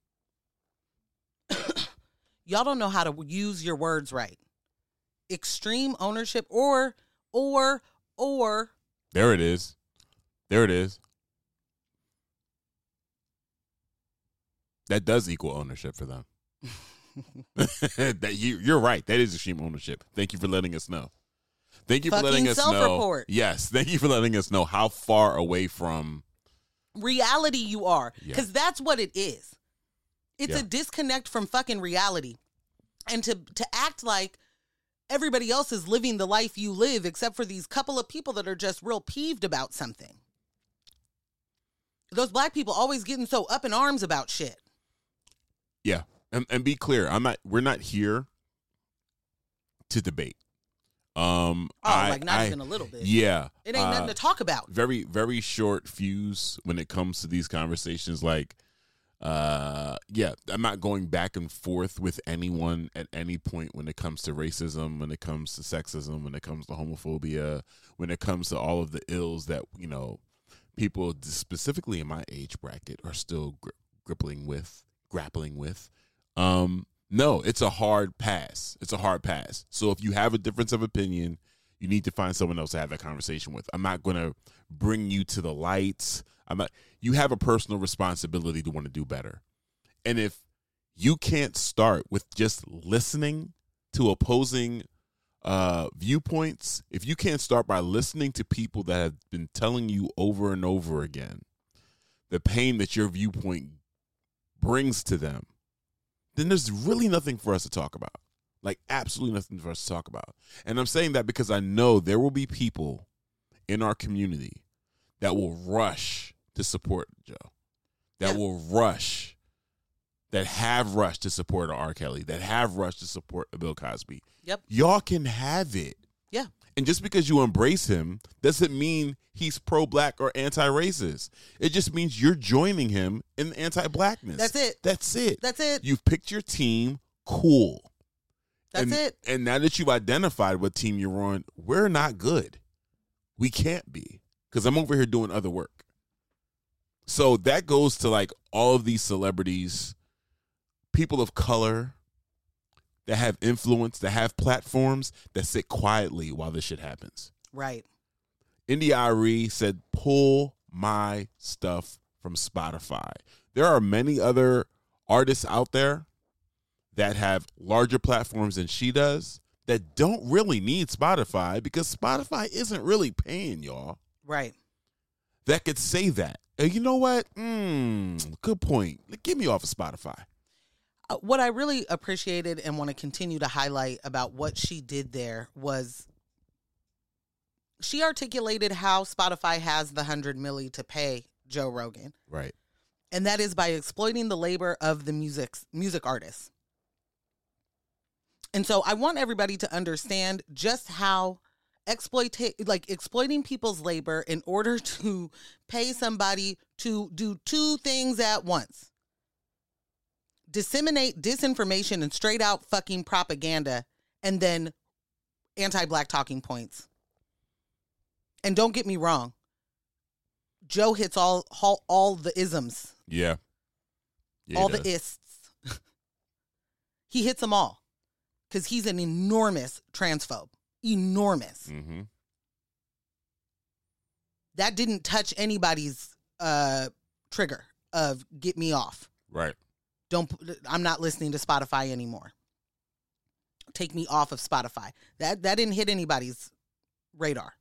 Y'all don't know how to use your words right. Extreme ownership or, or, or. There it is. There it is. That does equal ownership for them. that you, you're right. That is extreme ownership. Thank you for letting us know. Thank you Fucking for letting us know. self-report. Yes. Thank you for letting us know how far away from reality you are. Yeah. Because that's what it is. It's Yeah. a disconnect from fucking reality. And to to act like everybody else is living the life you live except for these couple of people that are just real peeved about something. Those black people always getting so up in arms about shit. Yeah. And, and be clear, I'm not we're not here to debate. Um Oh, I, like not I- even a little bit. Yeah. It ain't uh, nothing to talk about. Very, very short fuse when it comes to these conversations. Like, uh, yeah, I'm not going back and forth with anyone at any point when it comes to racism, when it comes to sexism, when it comes to homophobia, when it comes to all of the ills that, you know, people specifically in my age bracket are still gri- gripping with, grappling with. Um, no, it's a hard pass. It's a hard pass. So if you have a difference of opinion, you need to find someone else to have that conversation with. I'm not going to bring you to the lights. I'm not, you have a personal responsibility to want to do better. And if you can't start with just listening to opposing uh, viewpoints, if you can't start by listening to people that have been telling you over and over again the pain that your viewpoint brings to them, then there's really nothing for us to talk about. Like, absolutely nothing for us to talk about. And I'm saying that because I know there will be people in our community that will rush to support Joe, that Yeah. will rush, that have rushed to support R. Kelly, that have rushed to support Bill Cosby. Yep. Y'all can have it. Yeah. And just because you embrace him doesn't mean he's pro-black or anti-racist. It just means you're joining him in anti-blackness. That's it. That's it. That's it. You've picked your team. Cool. That's and, it. And now that you've identified what team you're on, we're not good. We can't be, because I'm over here doing other work. So that goes to like all of these celebrities, people of color that have influence, that have platforms, that sit quietly while this shit happens. Right. India Arie said, pull my stuff from Spotify. There are many other artists out there that have larger platforms than she does that don't really need Spotify, because Spotify isn't really paying y'all. Right. That could say that. And you know what? Mm, good point. Get me off of Spotify. Uh, what I really appreciated and want to continue to highlight about what she did there was she articulated how Spotify has the hundred milli to pay Joe Rogan. Right. And that is by exploiting the labor of the music music artists. And so I want everybody to understand just how exploit like exploiting people's labor in order to pay somebody to do two things at once. Disseminate disinformation and straight out fucking propaganda, and then anti-black talking points. And don't get me wrong, Joe hits all all, all the isms. Yeah. yeah all he the does. ists. He hits them all because he's an enormous transphobe. Enormous. Mm-hmm. That didn't touch anybody's uh, trigger of get me off. Right. Don't. I'm not listening to Spotify anymore. Take me off of Spotify. That that didn't hit anybody's radar.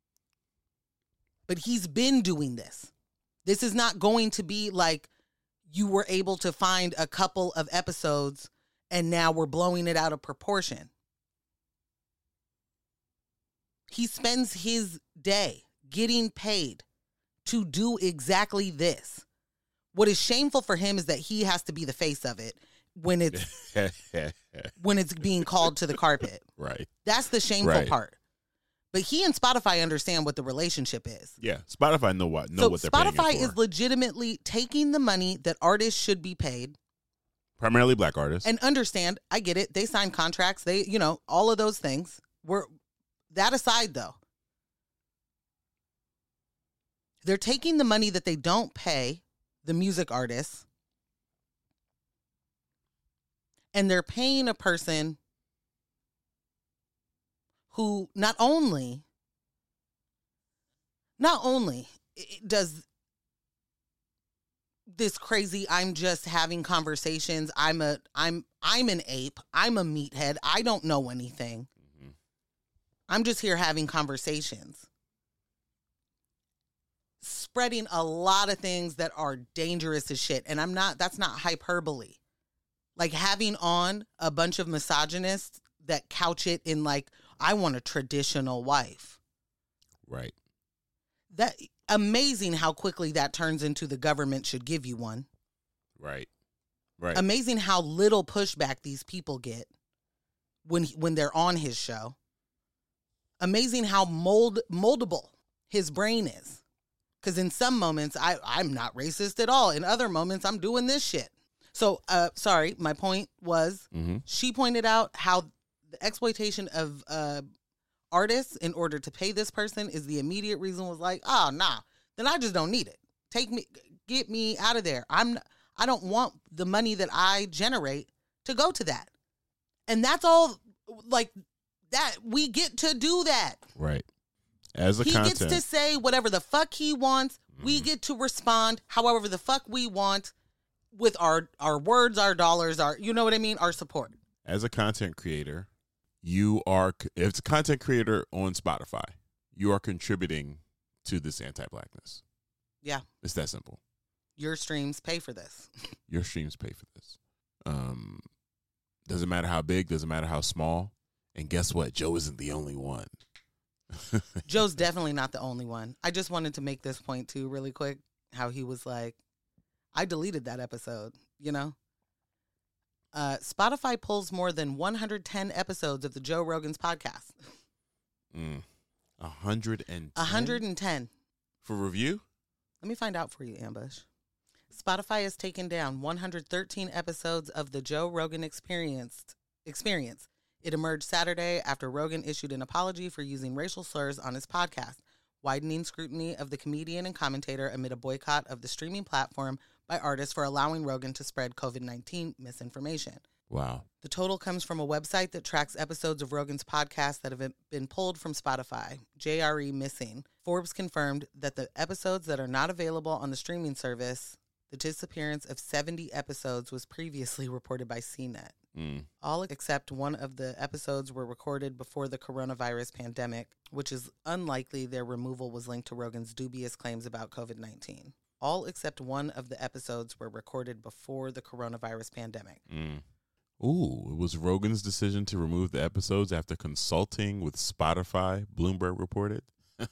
But he's been doing this. This is not going to be like you were able to find a couple of episodes and now we're blowing it out of proportion. He spends his day getting paid to do exactly this. What is shameful for him is that he has to be the face of it when it's when it's being called to the carpet. Right. That's the shameful right. part. But he and Spotify understand what the relationship is. Yeah, Spotify know what know so what they're Spotify paying him is for. legitimately taking the money that artists should be paid. Primarily black artists. And understand, I get it. They sign contracts. They, you know, all of those things. We're that aside though. They're taking the money that they don't pay the music artists, and they're paying a person who not only, not only does this crazy, I'm just having conversations, I'm a, I'm, I'm an ape, I'm a meathead, I don't know anything. Mm-hmm. I'm just here having conversations. Spreading a lot of things that are dangerous as shit. And I'm not, that's not hyperbole. Like having on a bunch of misogynists that couch it in like, I want a traditional wife. Right. That amazing how quickly that turns into the government should give you one. Right. Right. Amazing how little pushback these people get when when they're on his show. Amazing how mold moldable his brain is. Because in some moments, I, I'm not racist at all. In other moments, I'm doing this shit. So, uh, sorry, my point was, mm-hmm. she pointed out how the exploitation of uh, artists in order to pay this person is the immediate reason was like, oh, nah, then I just don't need it. Take me, get me out of there. I'm, I don't want the money that I generate to go to that. And that's all, like, that, we get to do that. Right. As a he content. gets to say whatever the fuck he wants. Mm. We get to respond however the fuck we want with our, our words, our dollars, our, you know what I mean? Our support. As a content creator, you are, if it's a content creator on Spotify, you are contributing to this anti-blackness. Yeah. It's that simple. Your streams pay for this. Your streams pay for this. Um, doesn't matter how big, doesn't matter how small. And guess what? Joe isn't the only one. Joe's definitely not the only one. I just wanted to make this point too really quick, how he was like, I deleted that episode, you know? Uh, Spotify pulls more than one hundred ten episodes of the Joe Rogan's podcast. Mm. one hundred ten? one hundred ten. For review? Let me find out for you, Ambush. Spotify has taken down one hundred thirteen episodes of the Joe Rogan Experienced Experience. It emerged Saturday after Rogan issued an apology for using racial slurs on his podcast, widening scrutiny of the comedian and commentator amid a boycott of the streaming platform by artists for allowing Rogan to spread COVID nineteen misinformation. Wow. The total comes from a website that tracks episodes of Rogan's podcast that have been pulled from Spotify, J R E Missing. Forbes confirmed that the episodes that are not available on the streaming service, the disappearance of seventy episodes was previously reported by C net. Mm. All except one of the episodes were recorded before the coronavirus pandemic, which is unlikely their removal was linked to Rogan's dubious claims about COVID nineteen. All except one of the episodes were recorded before the coronavirus pandemic. Mm. Ooh, it was Rogan's decision to remove the episodes after consulting with Spotify, Bloomberg reported.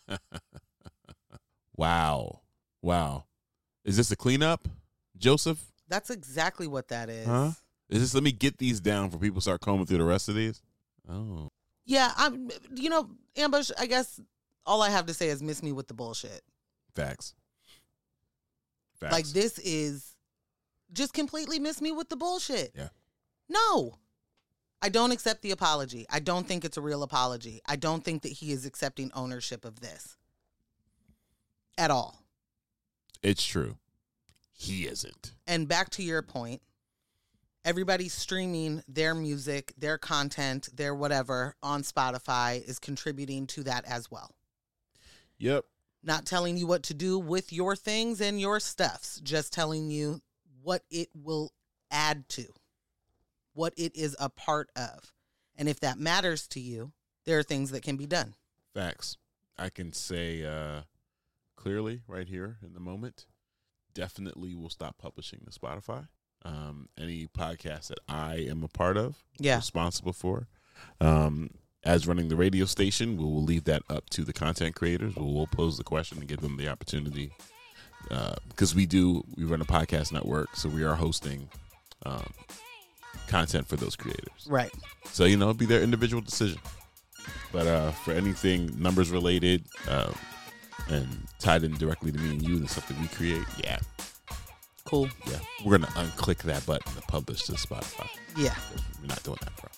Wow. Wow. Is this a cleanup, Joseph? That's exactly what that is. Huh? Is this, let me get these down before people start combing through the rest of these? Oh. Yeah, I'm, you know, Ambush, I guess all I have to say is miss me with the bullshit. Facts. Facts. Like, this is just completely miss me with the bullshit. Yeah. No. I don't accept the apology. I don't think it's a real apology. I don't think that he is accepting ownership of this. At all. It's true. He isn't. And back to your point, everybody streaming their music, their content, their whatever on Spotify is contributing to that as well. Yep. Not telling you what to do with your things and your stuffs, just telling you what it will add to, what it is a part of. And if that matters to you, there are things that can be done. Facts. I can say uh, clearly right here in the moment, definitely will stop publishing to Spotify. Um, any podcast that I am a part of, yeah. responsible for. Um, as running the radio station, we will leave that up to the content creators. We will pose the question and give them the opportunity. Because uh, we do, we run a podcast network, so we are hosting um, content for those creators. Right. So, you know, it'll be their individual decision. But uh, for anything numbers related uh, and tied in directly to me and you, the stuff that we create, yeah. Cool. Yeah. We're going to unclick that button to publish to Spotify. Yeah. We're not doing that, bro.